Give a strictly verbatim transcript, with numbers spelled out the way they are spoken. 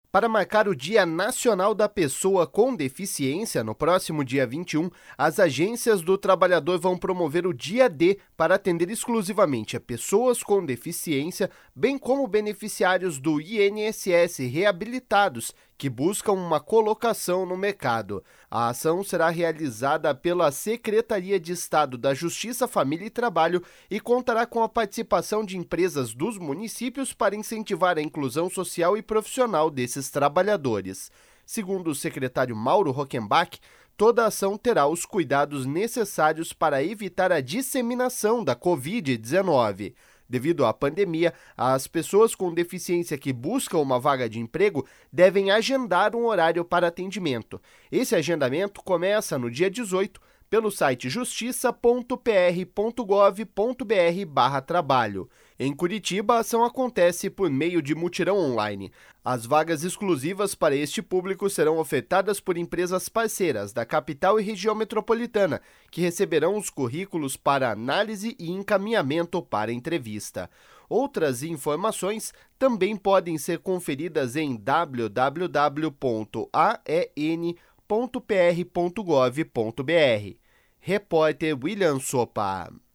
Para marcar o Dia Nacional da Pessoa com Deficiência, no próximo dia vinte e um, as agências do trabalhador vão promover o Dia D para atender exclusivamente a pessoas com deficiência, bem como beneficiários do I N S S reabilitados que buscam uma colocação no mercado. A ação será realizada pela Secretaria de Estado da Justiça, Família e Trabalho e contará com a participação de empresas dos municípios para incentivar a inclusão social e profissional desses trabalhadores. Segundo o secretário Mauro Rockenbach, toda a ação terá os cuidados necessários para evitar a disseminação da covid dezenove. Devido à pandemia, as pessoas com deficiência que buscam uma vaga de emprego devem agendar um horário para atendimento. Esse agendamento começa no dia dezoito pelo site justiça ponto p r ponto gov ponto b r barra trabalho. Em Curitiba, a ação acontece por meio de mutirão online. As vagas exclusivas para este público serão ofertadas por empresas parceiras da capital e região metropolitana, que receberão os currículos para análise e encaminhamento para entrevista. Outras informações também podem ser conferidas em w w w ponto a e n ponto p r ponto gov ponto b r. Repórter William Sopa.